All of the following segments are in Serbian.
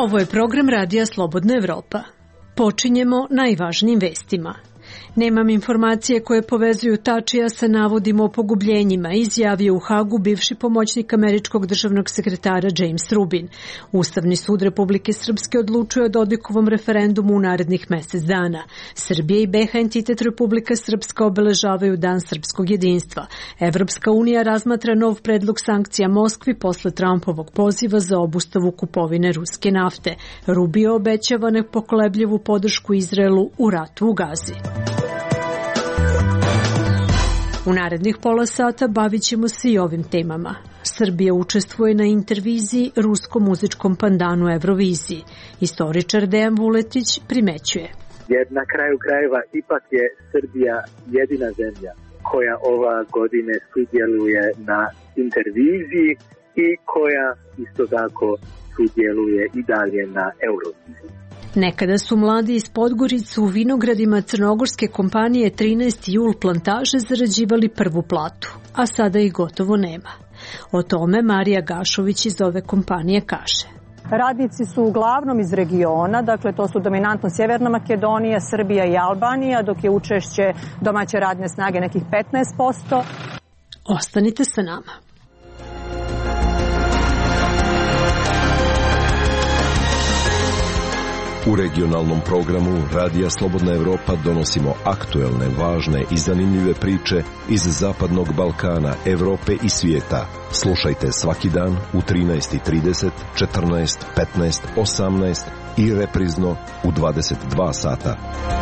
Ovo je program Radija Slobodna Evropa. Počinjemo najvažnijim vestima. Nemam informacije koje povezuju Tačija sa navodima o pogubljenjima, izjavio u Hagu bivši pomoćnik američkog državnog sekretara James Rubin. Ustavni sud Republike Srpske odlučuje o Dodikovom referendumu u narednih mesec dana. Srbija i BiH entitet Republika Srpska obeležavaju Dan srpskog jedinstva. Evropska unija razmatra nov predlog sankcija Moskvi posle Trumpovog poziva za obustavu kupovine ruske nafte. Rubio obećava nepokolebljivu podršku Izraelu u ratu u Gazi. U narednih pola sata bavit ćemo se i ovim temama. Srbija učestvuje na interviziji ruskom muzičkom pandanu Euroviziji. Istoričar Dejan Vuletić primećuje. Jer na kraju krajeva ipak je Srbija jedina zemlja koja ova godine sudjeluje na interviziji i koja isto tako sudjeluje i dalje na Euroviziji. Nekada su mladi iz Podgorice u vinogradima crnogorske kompanije 13. jul plantaže zarađivali prvu platu, a sada ih gotovo nema. O tome Marija Gašović iz ove kompanije kaže. Radnici su uglavnom iz regiona, dakle to su dominantno Sjeverna Makedonija, Srbija i Albanija, dok je učešće domaće radne snage nekih 15%. Ostanite sa nama. U regionalnom programu Radija Slobodna Evropa donosimo aktuelne, važne i zanimljive priče iz Zapadnog Balkana, Evrope i svijeta. Slušajte svaki dan u 13:30, 14, 15, 18 i reprizno u 22 sata.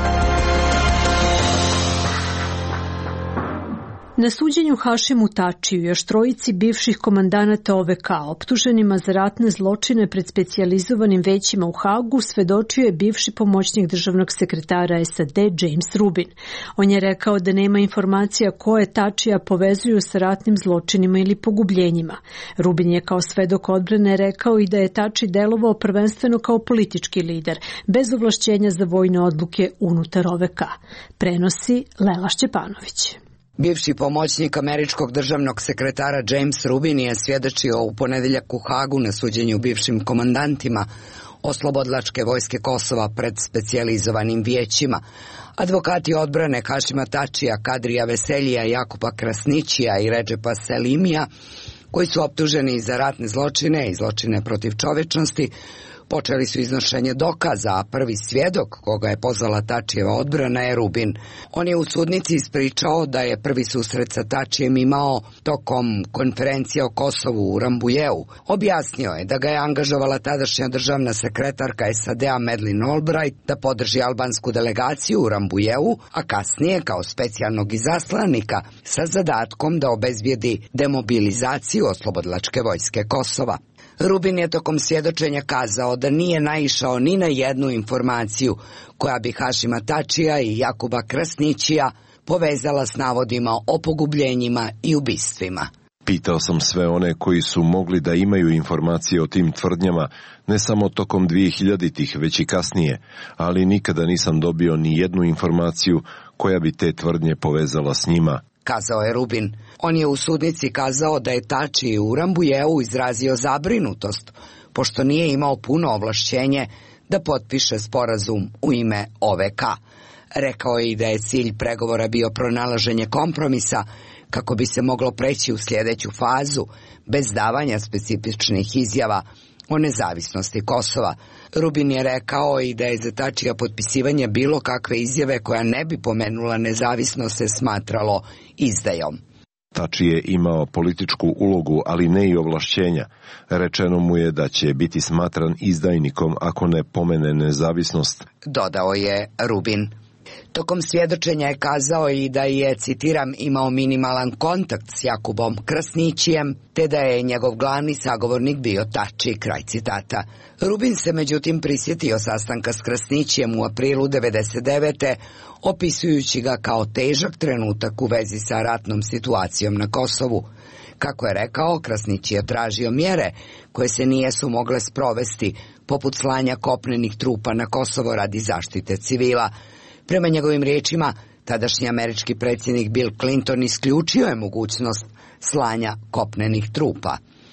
Na suđenju Hašimu Tačiju i još trojici bivših komandanata OVK optuženima za ratne zločine pred specijalizovanim većima u Hagu svedočio je bivši pomoćnik državnog sekretara SAD James Rubin. On je rekao da nema informacija koje Tačija povezuju sa ratnim zločinima ili pogubljenjima. Rubin je kao svedok odbrane rekao i da je Tači delovao prvenstveno kao politički lider, bez ovlašćenja za vojne odluke unutar OVK. Prenosi Lela Šćepanović. Bivši pomoćnik američkog državnog sekretara James Rubin je svjedočio u ponedeljak u Hagu na suđenju bivšim komandantima Oslobodilačke vojske Kosova pred specijalizovanim vijećima. Advokati odbrane Hašima Tačija, Kadrija Veseljija, Jakuba Krasnićija i Redžepa Selimija, koji su optuženi za ratne zločine i zločine protiv čovečnosti, počeli su iznošenje dokaza, a prvi svjedok koga je pozvala Tačijeva odbrana je Rubin. On je u sudnici ispričao da je prvi susret sa Tačijem imao tokom konferencije o Kosovu u Rambujeu. Objasnio je da ga je angažovala tadašnja državna sekretarka SAD-a Madeleine Albright da podrži albansku delegaciju u Rambujeu, a kasnije kao specijalnog izaslanika sa zadatkom da obezbijedi demobilizaciju Oslobodilačke vojske Kosova. Rubin je tokom svjedočenja kazao da nije naišao ni na jednu informaciju koja bi Hašima Tačija i Jakuba Krasnićija povezala s navodima o pogubljenjima i ubistvima. Pitao sam sve one koji su mogli da imaju informacije o tim tvrdnjama, ne samo tokom 2000-ih, već i kasnije, ali nikada nisam dobio ni jednu informaciju koja bi te tvrdnje povezala s njima, kazao je Rubin. On je u sudnici kazao da je Tači u Rambujeu izrazio zabrinutost, pošto nije imao puno ovlašćenje da potpiše sporazum u ime OVK. Rekao je i da je cilj pregovora bio pronalaženje kompromisa kako bi se moglo preći u sljedeću fazu, bez davanja specifičnih izjava o nezavisnosti Kosova. Rubin je rekao i da je za Tačija potpisivanje bilo kakve izjave koja ne bi pomenula nezavisnost se smatralo izdajom. Tači je imao političku ulogu, ali ne i ovlašćenja. Rečeno mu je da će biti smatran izdajnikom ako ne pomene nezavisnost, dodao je Rubin. Tokom svjedočenja je kazao i da je, citiram, imao minimalan kontakt s Jakubom Krasnićijem, te da je njegov glavni sagovornik bio Tači, kraj citata. Rubin se međutim prisjetio sastanka s Krasnićijem u aprilu 1999. opisujući ga kao težak trenutak u vezi sa ratnom situacijom na Kosovu. Kako je rekao, Krasnić je tražio mjere koje se nijesu mogle sprovesti, poput slanja kopnenih trupa na Kosovo radi zaštite civila. Prema njegovim riječima, tadašnji američki predsjednik Bill Clinton isključio je mogućnost slanja kopnenih trupa.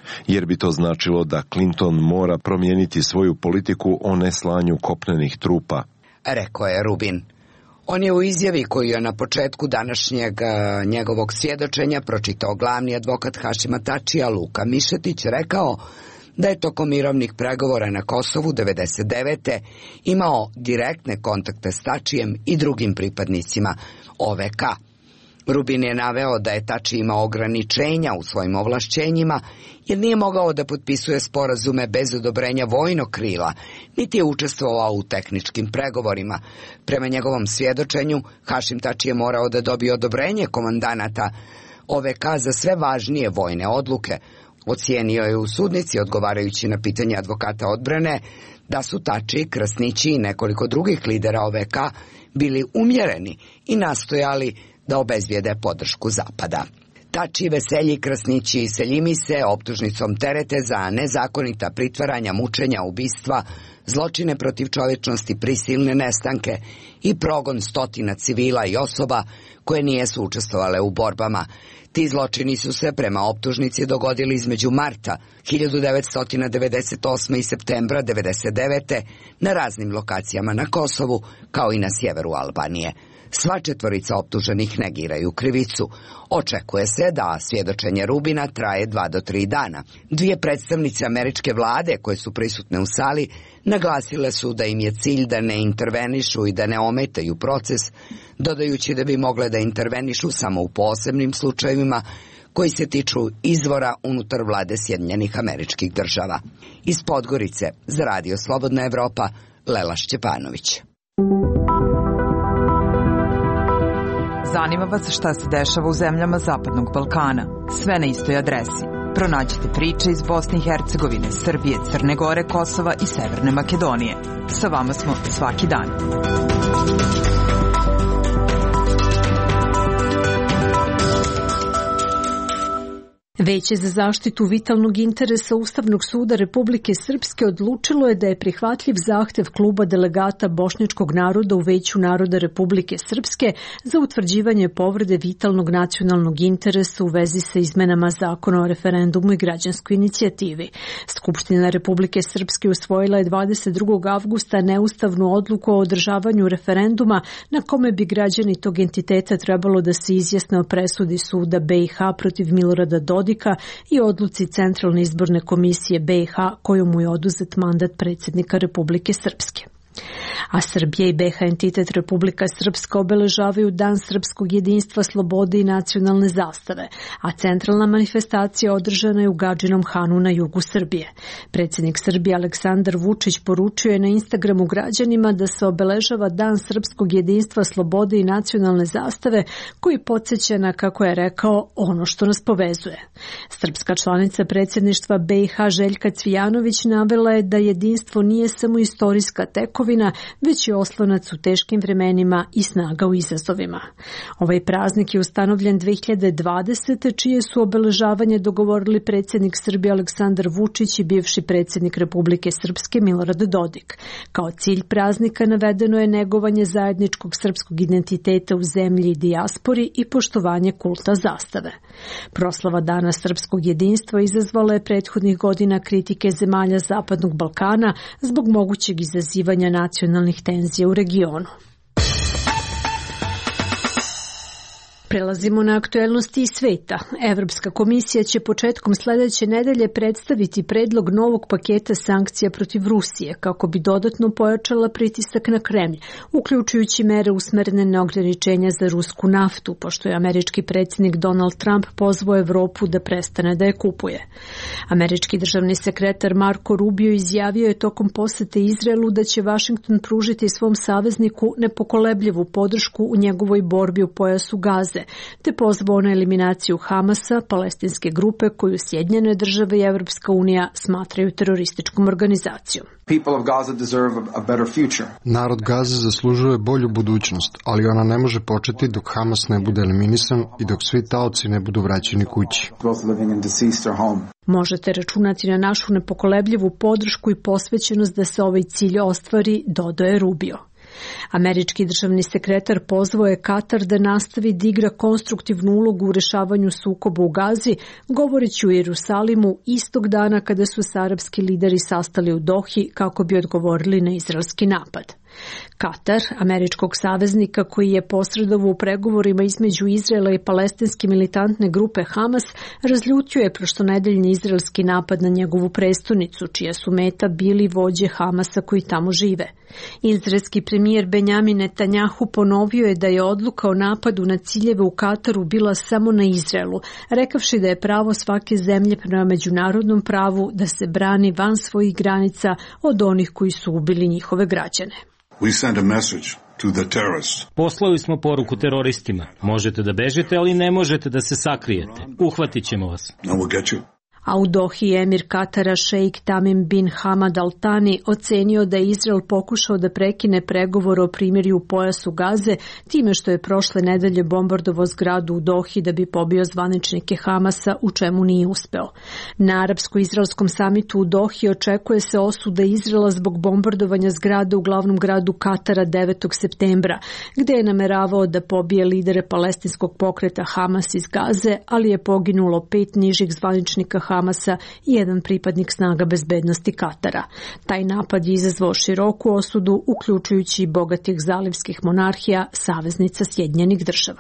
jer bi to značilo da Clinton mora promijeniti svoju politiku o neslanju kopnenih trupa. Rekao je Rubin. On je u izjavi koju je na početku današnjeg njegovog svjedočenja pročitao glavni advokat Hašima Tačija Luka Mišetić rekao da je tokom mirovnih pregovora na Kosovu 1999. imao direktne kontakte s Tačijem i drugim pripadnicima OVK. Rubin je naveo da je Tači imao ograničenja u svojim ovlašćenjima jer nije mogao da potpisuje sporazume bez odobrenja vojnog krila, niti je učestvovao u tehničkim pregovorima. Prema njegovom svjedočenju, Hašim Tači je morao da dobije odobrenje komandanata OVK za sve važnije vojne odluke. Ocijenio je u sudnici, odgovarajući na pitanje advokata odbrane, da su Tači, Krasnići i nekoliko drugih lidera OVK bili umjereni i nastojali da obezvijede podršku Zapada. Tači, Veselji, Krasnići i Seljimi se optužnicom terete za nezakonita pritvaranja, mučenja, ubistva, zločine protiv čovječnosti, prisilne nestanke i progon stotina civila i osoba koje nijesu učestvovale u borbama. Ti zločini su se prema optužnici dogodili između marta 1998. i septembra 1999. na raznim lokacijama na Kosovu, kao i na sjeveru Albanije. Sva četvorica optuženih negiraju krivicu. Očekuje se da svjedočenje Rubina traje 2 do 3 dana. 2 predstavnice američke vlade koje su prisutne u sali naglasile su da im je cilj da ne intervenišu i da ne ometaju proces, dodajući da bi mogle da intervenišu samo u posebnim slučajevima koji se tiču izvora unutar vlade Sjedinjenih Američkih Država. Iz Podgorice za Radio Slobodna Evropa, Lela Šćepanović. Zanima vas šta se dešava u zemljama Zapadnog Balkana. Sve na istoj adresi. Pronađite priče iz Bosne i Hercegovine, Srbije, Crne Gore, Kosova i Severne Makedonije. Sa vama smo svaki dan. Veće za zaštitu vitalnog interesa Ustavnog suda Republike Srpske odlučilo je da je prihvatljiv zahtev kluba delegata bošnjačkog naroda u Veću naroda Republike Srpske za utvrđivanje povrede vitalnog nacionalnog interesa u vezi sa izmenama Zakona o referendumu i građanskoj inicijativi. Skupština Republike Srpske usvojila je 22. avgusta neustavnu odluku o održavanju referenduma na kome bi građani tog entiteta trebalo da se izjasne o presudi suda BiH protiv Milorada Dodika i odluci Centralne izborne komisije BiH kojom mu je oduzet mandat predsjednika Republike Srpske. A Srbija i BiH entitet Republika Srpska obeležavaju Dan srpskog jedinstva, slobode i nacionalne zastave, a centralna manifestacija održana je u Gadžinom Hanu na jugu Srbije. Predsjednik Srbije Aleksandar Vučić poručio je na Instagramu građanima da se obeležava Dan srpskog jedinstva, slobode i nacionalne zastave, koji podsjeća na, kako je rekao, ono što nas povezuje. Srpska članica predsjedništva BiH Željka Cvijanović navela je da jedinstvo nije samo istorijska tekovina, već je oslonac u teškim vremenima i snaga u izazovima. Ovaj praznik je ustanovljen 2020. čije su obeležavanje dogovorili predsjednik Srbije Aleksandar Vučić i bivši predsjednik Republike Srpske Milorad Dodik. Kao cilj praznika navedeno je negovanje zajedničkog srpskog identiteta u zemlji i dijaspori i poštovanje kulta zastave. Proslava Dana srpskog jedinstva izazvala je prethodnih godina kritike zemalja Zapadnog Balkana zbog mogućeg izazivanja nacionalnih tenzija u regionu. Prelazimo na aktuelnosti iz sveta. Evropska komisija će početkom sljedeće nedelje predstaviti predlog novog paketa sankcija protiv Rusije kako bi dodatno pojačala pritisak na Kremlj, uključujući mere usmerene na ograničenja za rusku naftu, pošto je američki predsjednik Donald Trump pozvao Evropu da prestane da je kupuje. Američki državni sekretar Marco Rubio izjavio je tokom posete Izraelu da će Vašington pružiti svom savezniku nepokolebljivu podršku u njegovoj borbi u pojasu Gaze, te pozvao na eliminaciju Hamasa, palestinske grupe koju Sjedinjene države i Evropska unija smatraju terorističkom organizacijom. Narod Gaze zaslužuje bolju budućnost, ali ona ne može početi dok Hamas ne bude eliminisan i dok svi taoci ne budu vraćeni kući. Možete računati na našu nepokolebljivu podršku i posvećenost da se ovaj cilj ostvari, dodao je Rubio. Američki državni sekretar pozvao je Katar da nastavi da igra konstruktivnu ulogu u rešavanju sukoba u Gazi, govoreći u Jerusalimu istog dana kada su se arapski lideri sastali u Dohi kako bi odgovorili na izraelski napad. Katar, američkog saveznika koji je posredovao u pregovorima između Izraela i palestinske militantne grupe Hamas, razljutio je prošlonedeljni izraelski napad na njegovu prestonicu, čija su meta bili vođe Hamasa koji tamo žive. Izraelski premijer Benjamin Netanjahu ponovio je da je odluka o napadu na ciljeve u Kataru bila samo na Izraelu, rekavši da je pravo svake zemlje prema međunarodnom pravu da se brani van svojih granica od onih koji su ubili njihove građane. We send a message to the terrorists. Poslali smo poruku teroristima. Možete da bežite, ali ne možete da se sakrijete. Uhvatit ćemo vas. And we'll get you. A u Dohi emir Katara šejk Tamim bin Hamad Al Thani ocenio da je Izrael pokušao da prekine pregovor o primirju u pojasu Gaze time što je prošle nedelje bombardovao zgradu u Dohi da bi pobio zvaničnike Hamasa, u čemu nije uspeo. Na arapsko-izraelskom samitu u Dohi očekuje se osuda Izraela zbog bombardovanja zgrade u glavnom gradu Katara 9. septembra, gde je nameravao da pobije lidere palestinskog pokreta Hamas iz Gaze, ali je poginulo 5 nižih zvaničnika Hamasa i jedan pripadnik snaga bezbednosti Katara. Taj napad je izazvao široku osudu, uključujući i bogatih zalivskih monarhija, saveznica Sjedinjenih Država.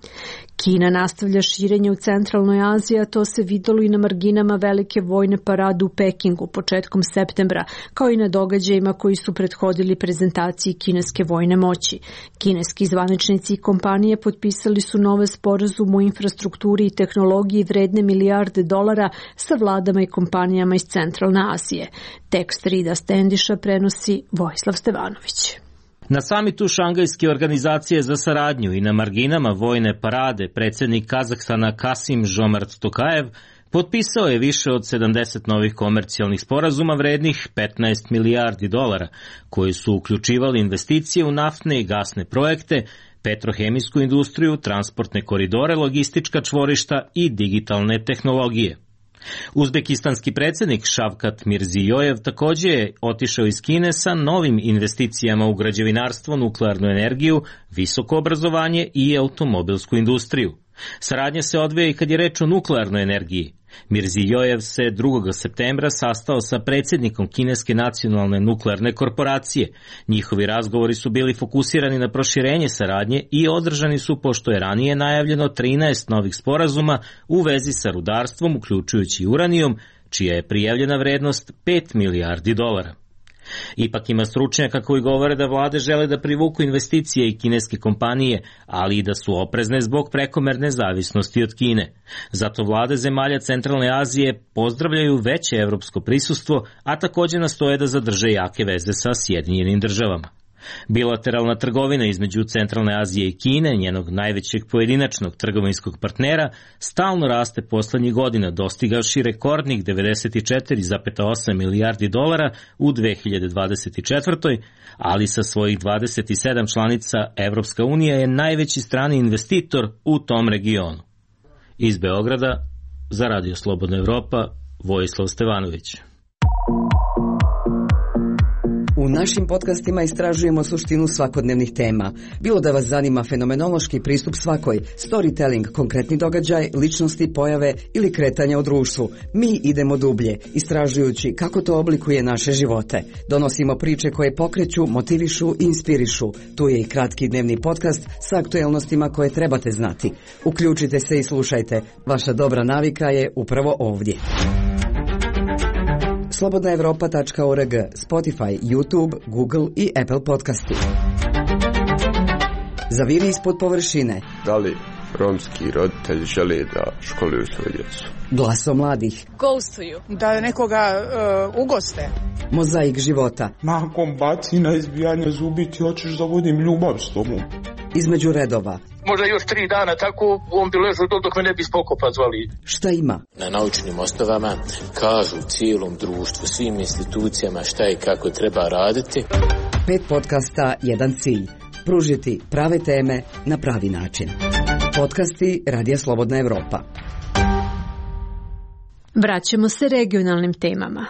Kina nastavlja širenje u centralnoj Aziji, a to se videlo i na marginama velike vojne parade u Pekingu početkom septembra, kao i na događajima koji su prethodili prezentaciji kineske vojne moći. Kineski zvaničnici i kompanije potpisali su nove sporazume o infrastrukturi i tehnologiji vredne milijarde dolara sa vladama i kompanijama iz centralne Azije. Tekst Rida Stendiša prenosi Vojislav Stevanović. Na samitu Šangajske organizacije za saradnju i na marginama vojne parade predsjednik Kazahstana Kasim-Žomart Tokajev potpisao je više od 70 novih komercijalnih sporazuma vrednih 15 milijardi dolara, koji su uključivali investicije u naftne i gasne projekte, petrohemijsku industriju, transportne koridore, logistička čvorišta i digitalne tehnologije. Uzbekistanski predsjednik Šavkat Mirzijojev također je otišao iz Kine sa novim investicijama u građevinarstvo, nuklearnu energiju, visoko obrazovanje i automobilsku industriju. Saradnja se odvija i kad je reč o nuklearnoj energiji. Mirzijojev se 2. septembra sastao sa predsjednikom Kineske nacionalne nuklearne korporacije. Njihovi razgovori su bili fokusirani na proširenje saradnje i održani su pošto je ranije najavljeno 13 novih sporazuma u vezi sa rudarstvom, uključujući uranijum, čija je prijavljena vrednost 5 milijardi dolara. Ipak ima stručnjaka koji govore da vlade žele da privuku investicije i kineske kompanije, ali i da su oprezne zbog prekomerne zavisnosti od Kine. Zato vlade zemalja Centralne Azije pozdravljaju veće evropsko prisustvo, a također nastoje da zadrže jake veze sa Sjedinjenim Državama. Bilateralna trgovina između Centralne Azije i Kine, njenog najvećeg pojedinačnog trgovinskog partnera, stalno raste poslednjih godina, dostigavši rekordnih 94,8 milijardi dolara u 2024. ali sa svojih 27 članica Evropska unija je najveći strani investitor u tom regionu. Iz Beograda, za Radio Slobodna Evropa, Vojislav Stevanović. U našim podcastima istražujemo suštinu svakodnevnih tema. Bilo da vas zanima fenomenološki pristup svakoj, storytelling, konkretni događaj, ličnosti, pojave ili kretanja u društvu. Mi idemo dublje, istražujući kako to oblikuje naše živote. Donosimo priče koje pokreću, motivišu i inspirišu. Tu je i kratki dnevni podcast sa aktuelnostima koje trebate znati. Uključite se i slušajte. Vaša dobra navika je upravo ovdje. Slobodnaevropa.org, Spotify, YouTube, Google i Apple podcasti. Zaviri ispod površine. Da li romski roditelji žele da školuju svoju djecu? Glaso mladih. Ghostuju. Da nekoga ugoste. Mozaik života. Nakon baci na izbijanje zubi ti hoćeš da vodim ljubav s tobom. Između redova. Možda još 3 dana tako on bi ležao dok me ne bi spokopa zvali. Šta ima? Na naučnim osnovama kažu cijelom društvu, svim institucijama šta i kako treba raditi. 5 podcasta, jedan cilj. Pružiti prave teme na pravi način. Podcasti Radija Slobodna Evropa. Vraćamo se regionalnim temama.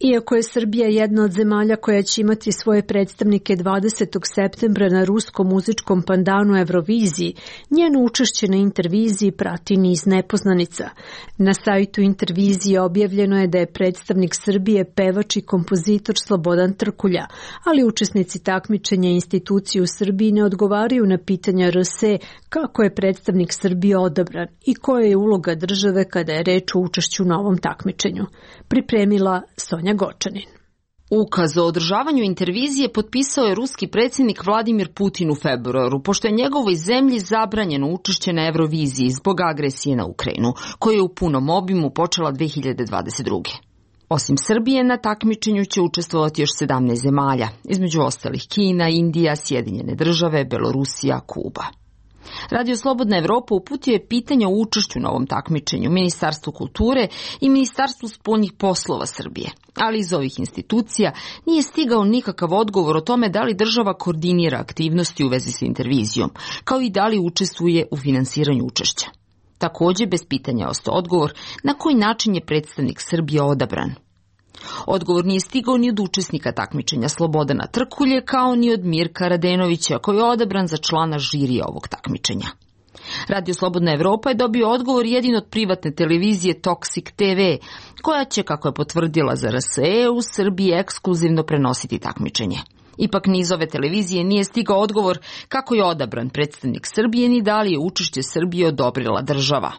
Iako je Srbija jedna od zemalja koja će imati svoje predstavnike 20. septembra na ruskom muzičkom pandanu Euroviziji, njeno učešće na Interviziji prati niz nepoznanica. Na sajtu Intervizije objavljeno je da je predstavnik Srbije pevač i kompozitor Slobodan Trkulja, ali učesnici takmičenja i institucije u Srbiji ne odgovaraju na pitanja RS kako je predstavnik Srbije odabran i koja je uloga države kada je reč o učešću na ovom takmičenju. Pripremila Sonja Gočanin. Ukaz o održavanju Intervizije potpisao je ruski predsjednik Vladimir Putin u februaru, pošto je njegovoj zemlji zabranjeno učešće na Euroviziji zbog agresije na Ukrajinu, koja je u punom obimu počela 2022. Osim Srbije, na takmičenju će učestvovati još 17 zemalja, između ostalih Kina, Indija, Sjedinjene države, Belorusija, Kuba. Radio Slobodna Evropa uputio je pitanje o učešću na ovom takmičenju Ministarstvu kulture i Ministarstvu spoljnih poslova Srbije, ali iz ovih institucija nije stigao nikakav odgovor o tome da li država koordinira aktivnosti u vezi s Intervizijom, kao i da li učestvuje u finansiranju učešća. Također, bez pitanja ostao odgovor na koji način je predstavnik Srbije odabran. Odgovor nije stigao ni od učesnika takmičenja Slobodana Trkulje, kao ni od Mirka Radenovića, koji je odabran za člana žirija ovog takmičenja. Radio Slobodna Evropa je dobio odgovor jedino od privatne televizije Toxic TV, koja će, kako je potvrdila za RSE, u Srbiji ekskluzivno prenositi takmičenje. Ipak ni iz ove televizije nije stigao odgovor kako je odabran predstavnik Srbije ni da li je učešće Srbije odobrila država.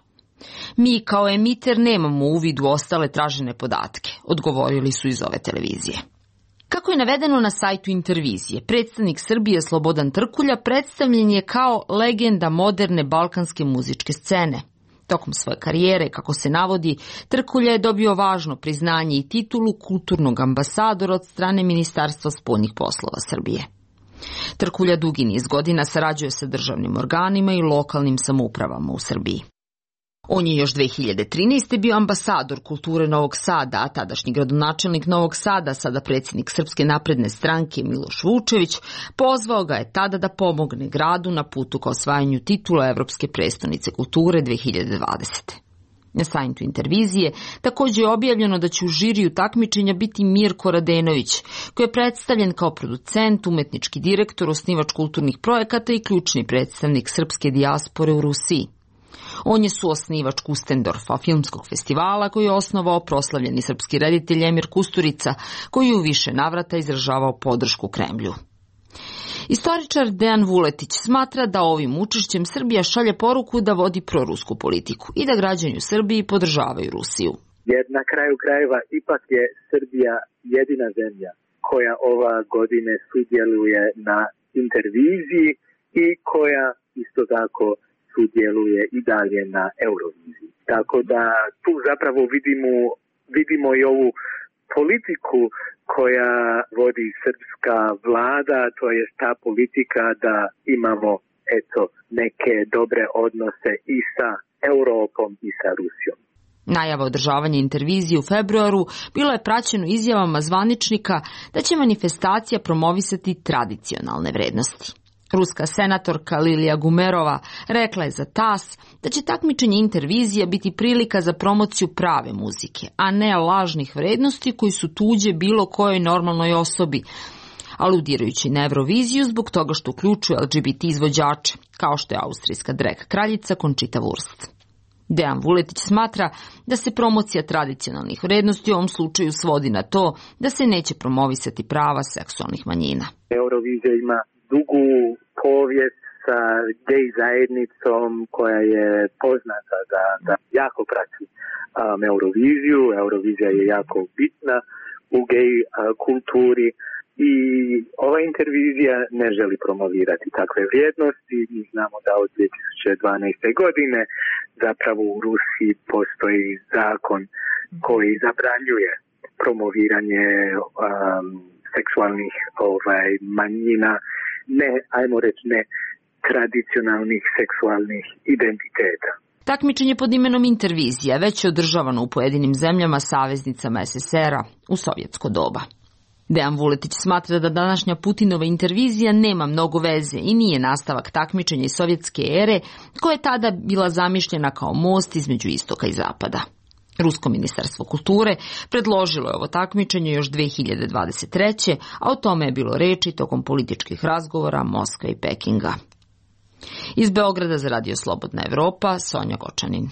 Mi kao emiter nemamo uvid u ostale tražene podatke, odgovorili su iz ove televizije. Kako je navedeno na sajtu Intervizije, predstavnik Srbije Slobodan Trkulja predstavljen je kao legenda moderne balkanske muzičke scene. Tokom svoje karijere, kako se navodi, Trkulja je dobio važno priznanje i titulu kulturnog ambasadora od strane Ministarstva spoljnih poslova Srbije. Trkulja dugi niz godina sarađuje sa državnim organima i lokalnim samoupravama u Srbiji. On je još 2013. bio ambasador kulture Novog Sada, a tadašnji gradonačelnik Novog Sada, sada predsjednik Srpske napredne stranke Miloš Vučević, pozvao ga je tada da pomogne gradu na putu ka osvajanju titula Evropske prestonice kulture 2020. Na sajtu Intervizije također je objavljeno da će u žiriju takmičenja biti Mirko Radenović, koji je predstavljen kao producent, umetnički direktor, osnivač kulturnih projekata i ključni predstavnik srpske dijaspore u Rusiji. On je suosnivač Kustendorfa, filmskog festivala, koji je osnovao proslavljeni srpski reditelj Emir Kusturica, koji je u više navrata izražavao podršku Kremlju. Istoričar Dejan Vuletić smatra da ovim učešćem Srbija šalje poruku da vodi prorusku politiku i da građani u Srbiji podržavaju Rusiju. Jer na kraju krajeva ipak je Srbija jedina zemlja koja ova godine sudjeluje na Interviziji i koja isto tako sudjeluje i dalje na Euroviziji. Tako da tu zapravo vidimo i ovu politiku koja vodi srpska vlada, to je ta politika da imamo neke dobre odnose i sa Europom i sa Rusijom. Najava održavanja Intervizije u februaru bilo je praćeno izjavama zvaničnika da će manifestacija promovisati tradicionalne vrednosti. Ruska senatorka Lilija Gumerova rekla je za TAS da će takmičenje Intervizija biti prilika za promociju prave muzike, a ne lažnih vrednosti koji su tuđe bilo kojoj normalnoj osobi, aludirajući na Euroviziju zbog toga što uključuje LGBT izvođače, kao što je austrijska drag kraljica Conchita Wurst. Dejan Vuletić smatra da se promocija tradicionalnih vrednosti u ovom slučaju svodi na to da se neće promovisati prava seksualnih manjina. Eurovizija ima dugu povijest sa gej zajednicom koja je poznata da jako prati Euroviziju. Eurovizija je jako bitna u gej kulturi i ova Intervizija ne želi promovirati takve vrijednosti. Mi znamo da od 2012. godine zapravo u Rusiji postoji zakon koji zabranjuje promoviranje seksualnih manjina, ne tradicionalnih seksualnih identiteta. Takmičenje pod imenom Intervizija već je održavano u pojedinim zemljama saveznicama SSR-a u sovjetsko doba. Dejan Vuletić smatra da današnja Putinova Intervizija nema mnogo veze i nije nastavak takmičenja iz sovjetske ere koja je tada bila zamišljena kao most između istoka i zapada. Rusko ministarstvo kulture predložilo je ovo takmičenje još 2023. a o tome je bilo reči tokom političkih razgovora Moskve i Pekinga. Iz Beograda za Radio Slobodna Evropa, Sonja Gočanin.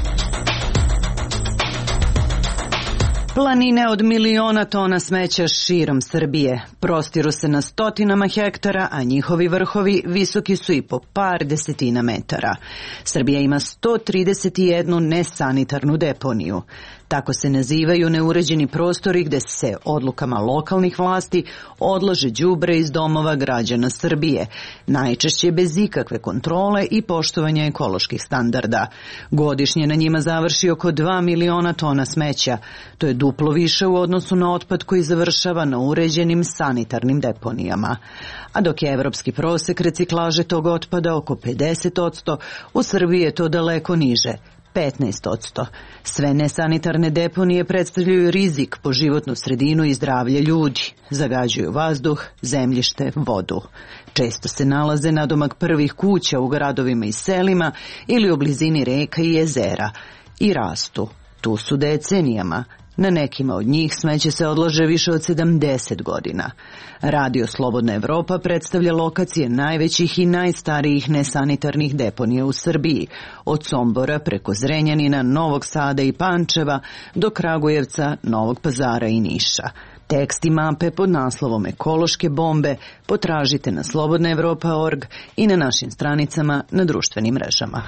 Planine od miliona tona smeća širom Srbije prostiru se na stotinama hektara, a njihovi vrhovi visoki su i po par desetina metara. Srbija ima 131 nesanitarnu deponiju. Tako se nazivaju neuređeni prostori gde se odlukama lokalnih vlasti odlaže đubre iz domova građana Srbije, najčešće bez ikakve kontrole i poštovanja ekoloških standarda. Godišnje na njima završi oko 2 miliona tona smeća. To je duplo više u odnosu na otpad koji završava na uređenim sanitarnim deponijama. A dok je evropski prosek reciklaže tog otpada oko 50%, u Srbiji je to daleko niže. 15%. Sve nesanitarne deponije predstavljaju rizik po životnu sredinu i zdravlje ljudi. Zagađuju vazduh, zemljište, vodu. Često se nalaze nadomak prvih kuća u gradovima i selima ili u blizini reka i jezera. I rastu. Tu su decenijama. Na nekima od njih smeće se odlaže više od 70 godina. Radio Slobodna Evropa predstavlja lokacije najvećih i najstarijih nesanitarnih deponija u Srbiji, od Sombora preko Zrenjanina, Novog Sada i Pančeva do Kragujevca, Novog Pazara i Niša. Tekst i mape pod naslovom Ekološke bombe potražite na slobodnaevropa.org i na našim stranicama na društvenim mrežama.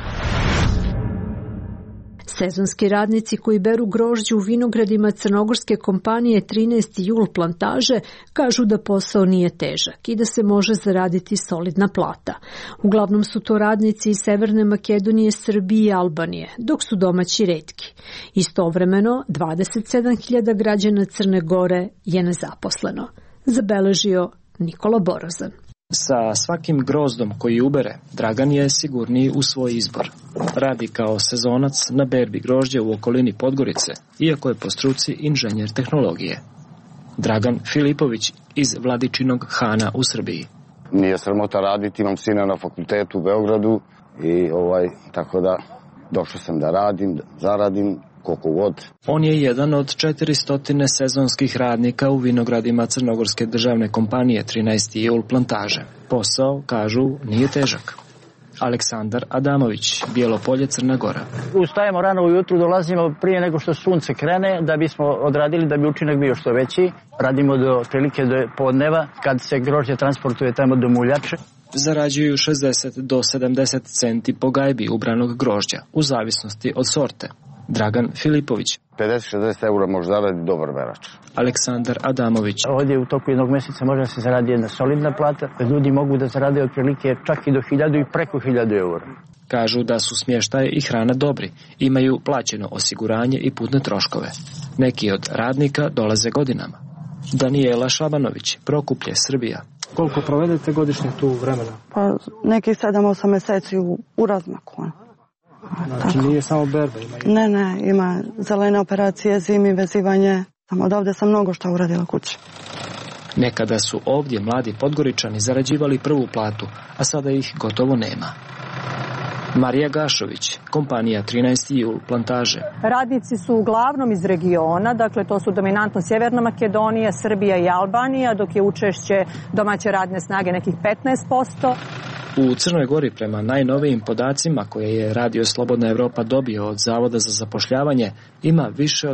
Sezonski radnici koji beru grožđe u vinogradima crnogorske kompanije 13. jul plantaže kažu da posao nije težak i da se može zaraditi solidna plata. Uglavnom su to radnici iz Severne Makedonije, Srbije i Albanije, dok su domaći retki. Istovremeno, 27.000 građana Crne Gore je nezaposleno, zabeležio Nikola Borozan. Sa svakim grozdom koji ubere, Dragan je sigurniji u svoj izbor. Radi kao sezonac na berbi grožđa u okolini Podgorice, iako je po struci inženjer tehnologije. Dragan Filipović iz Vladičinog Hana u Srbiji. Nije sramota raditi, imam sina na fakultetu u Beogradu i tako da došao sam da radim, da zaradim koliko god. On je jedan od 400 sezonskih radnika u vinogradima Crnogorske državne kompanije 13. jul plantaže. Posao, kažu, nije težak. Aleksandar Adamović, Bijelo Polje, Crna Gora. Ustajemo rano ujutru, dolazimo prije nego što sunce krene da bismo odradili da bi učinak bio što veći. Radimo do prilike do podneva kad se grožđe transportuje tamo do muljače. Zarađuju 60 do 70 centi po gajbi ubranog grožđa, u zavisnosti od sorte. Dragan Filipović. 50-60 eura može zaraditi dobar berač. Aleksandar Adamović. Ovdje u toku jednog mjeseca može se zaradi jedna solidna plata. Ljudi mogu da zarade otprilike čak i do 1000 i preko 1000 eura. Kažu da su smještaj i hrana dobri. Imaju plaćeno osiguranje i putne troškove. Neki od radnika dolaze godinama. Daniela Šabanović, Prokuplje, Srbija. Koliko provedete godišnje tu vremena? Pa nekih 7-8 mjeseci u razmaku. Znači nije samo berba? Ne, ima zelene operacije, zimi, vezivanje. Samo od ovdje sam mnogo što uradila kući. Nekada su ovdje mladi Podgoričani zarađivali prvu platu, a sada ih gotovo nema. Marija Gašović, kompanija 13. jul plantaže. Radnici su uglavnom iz regiona, dakle to su dominantno Sjeverna Makedonija, Srbija i Albanija, dok je učešće domaće radne snage nekih 15%. U Crnoj Gori, prema najnovijim podacima koje je Radio Slobodna Evropa dobio od Zavoda za zapošljavanje, ima više od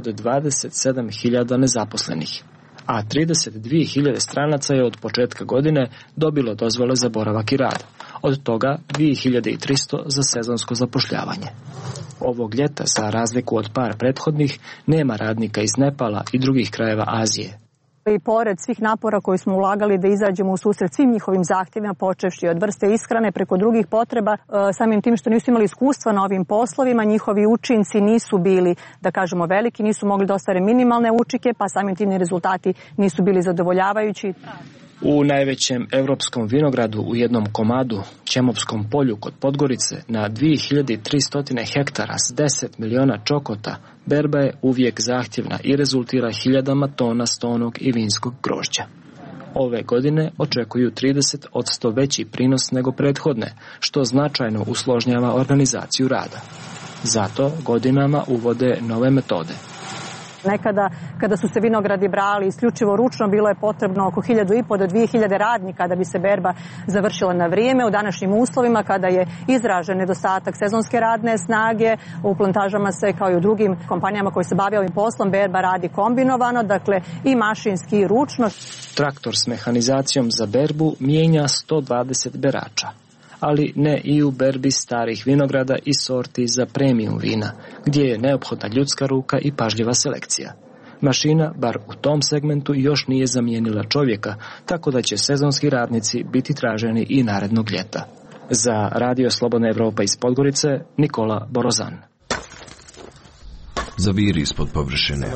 27.000 nezaposlenih, a 32.000 stranaca je od početka godine dobilo dozvole za boravak i rad, od toga 2.300 za sezonsko zapošljavanje. Ovog ljeta, za razliku od par prethodnih, nema radnika iz Nepala i drugih krajeva Azije. I pored svih napora koji smo ulagali da izađemo u susret svim njihovim zahtjevima, počevši od vrste ishrane preko drugih potreba, samim tim što nisu imali iskustva na ovim poslovima, njihovi učinci nisu bili, da kažemo, veliki, nisu mogli da ostvare minimalne učinke, pa samim tim rezultati nisu bili zadovoljavajući. U najvećem evropskom vinogradu u jednom komadu, Ćemovskom polju kod Podgorice, na 2300 hektara s 10 miliona čokota, berba je uvijek zahtjevna i rezultira 1000 tona stonog i vinskog grožđa. Ove godine očekuju 30% veći prinos nego prethodne, što značajno usložnjava organizaciju rada. Zato godinama uvode nove metode. Nekada, kada su se vinogradi brali isključivo ručno, bilo je potrebno oko 1.500 do 2.000 radnika da bi se berba završila na vrijeme. U današnjim uslovima, kada je izražen nedostatak sezonske radne snage, u plantažama se, kao i u drugim kompanijama koji se bave ovim poslom, berba radi kombinovano, dakle i mašinski i ručno. Traktor s mehanizacijom za berbu mijenja 120 berača, ali ne i u berbi starih vinograda i sorti za premium vina, gdje je neophodna ljudska ruka i pažljiva selekcija. Mašina, bar u tom segmentu, još nije zamijenila čovjeka, tako da će sezonski radnici biti traženi i narednog ljeta. Za Radio Slobodna Evropa iz Podgorice, Nikola Borozan. Zaviri ispod površine.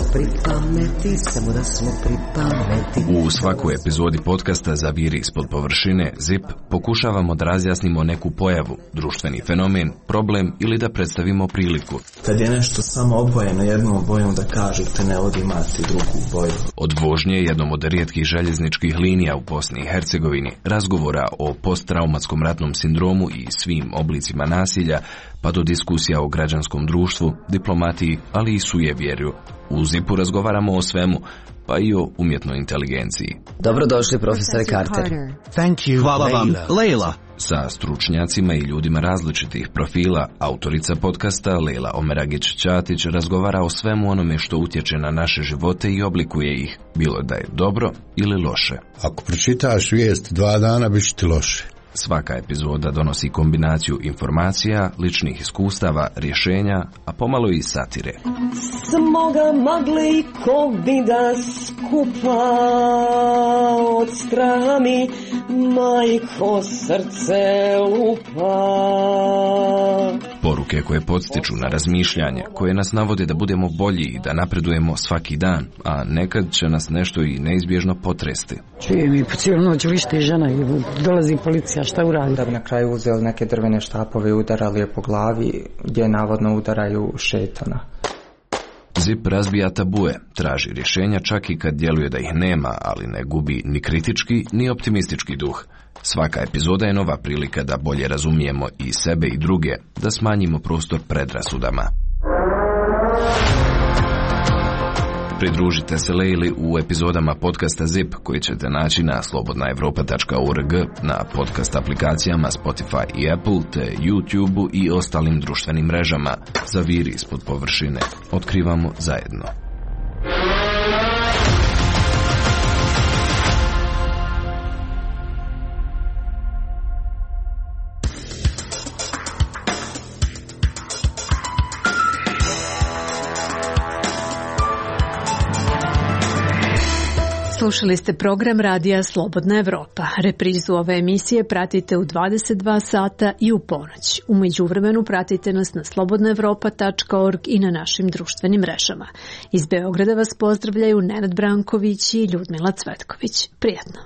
U svakoj epizodi podcasta Zaviri ispod površine ZIP pokušavamo da razjasnimo neku pojavu, društveni fenomen, problem ili da predstavimo priliku. Kad je nešto samo obojeno jednom bojom, da kažete ne vodi imati drugu boju. Od vožnje jednom od rijetkih željezničkih linija u Bosni i Hercegovini, razgovora o posttraumatskom ratnom sindromu i svim oblicima nasilja, pa do diskusija o građanskom društvu, diplomatiji, ali i sujevjerju. U ZIP-u razgovaramo o svemu, pa i o umjetnoj inteligenciji. Dobrodošli, profesore Carter. Thank you. Hvala vam, Leila. Sa stručnjacima i ljudima različitih profila, autorica podcasta Leila Omeragić-Ćatić razgovara o svemu onome što utječe na naše živote i oblikuje ih, bilo da je dobro ili loše. Ako pročitaš vijest 2 dana, bit će ti loše. Svaka epizoda donosi kombinaciju informacija, ličnih iskustava, rješenja, a pomalo i satire. Smo ga mogli ko bi da skupa od straha mi majko srce lupa. Poruke koje podstiču na razmišljanje, koje nas navode da budemo bolji i da napredujemo svaki dan, a nekad će nas nešto i neizbježno potresti. Čujem i po cijelu noć vište žena i dolazi policija, šta uradi? Da bi na kraju uzeli neke drvene štapove i udarali je po glavi, gdje navodno udaraju šetana. ZIP razbija tabue, traži rješenja čak i kad djeluje da ih nema, ali ne gubi ni kritički ni optimistički duh. Svaka epizoda je nova prilika da bolje razumijemo i sebe i druge, da smanjimo prostor predrasudama. Pridružite se Leili u epizodama podcasta ZIP koji ćete naći na slobodnaevropa.org, na podcast aplikacijama Spotify i Apple, te YouTube i ostalim društvenim mrežama. Zaviri ispod površine. Otkrivamo zajedno. Slušali ste program Radija Slobodna Evropa. Reprizu ove emisije pratite u 22 sata i u ponoć. U međuvremenu pratite nas na slobodnaevropa.org i na našim društvenim mrežama. Iz Beograda vas pozdravljaju Nenad Branković i Ljudmila Cvetković. Prijatno.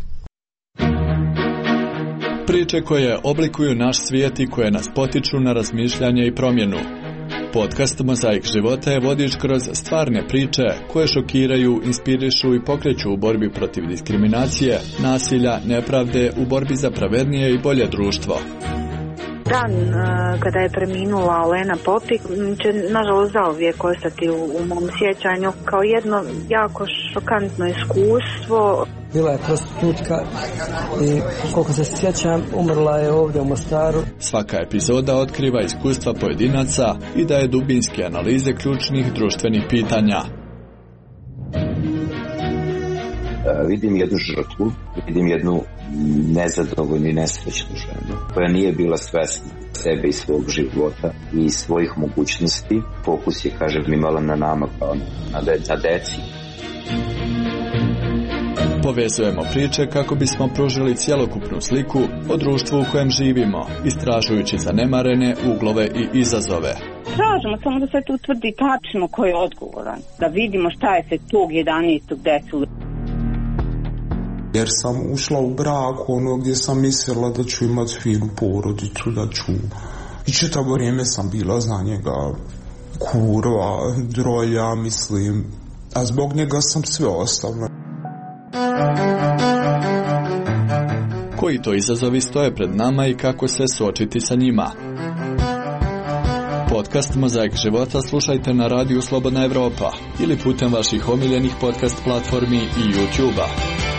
Priče koje oblikuju naš svijet i koje nas potiču na razmišljanje i promjenu. Podcast Mozaik života je vodič kroz stvarne priče koje šokiraju, inspirišu i pokreću u borbi protiv diskriminacije, nasilja, nepravde, u borbi za pravednije i bolje društvo. Dan kada je preminula Olena Popik će nažalost zauvijek ostati u mom sjećanju kao jedno jako šokantno iskustvo. Bila je prostitutka i koliko se sjećam umrla je ovdje u Mostaru. Svaka epizoda otkriva iskustva pojedinaca i daje dubinske analize ključnih društvenih pitanja. Vidim jednu žrtvu, vidim jednu nezadovoljnu i nesrećnu ženu koja nije bila svesna sebe i svog života i svojih mogućnosti. Fokus je, kažem, imala na nama kao na deci. Povezujemo priče kako bismo pružili cjelokupnu sliku o društvu u kojem živimo, istražujući zanemarene uglove i izazove. Tražimo samo da se tu utvrdi tačno ko je odgovoran, da vidimo šta je se tog 11. desilo. Jer sam ušla u brak gdje sam mislila da ću imati finu porodicu, da ću... I čitavo vrijeme sam bila za njega kurva, drolja, mislim. A zbog njega sam sve ostavila. Koji to izazovi stoje pred nama i kako se suočiti sa njima? Podcast Mozaik života slušajte na radiju Slobodna Evropa ili putem vaših omiljenih podcast platformi i YouTube-a.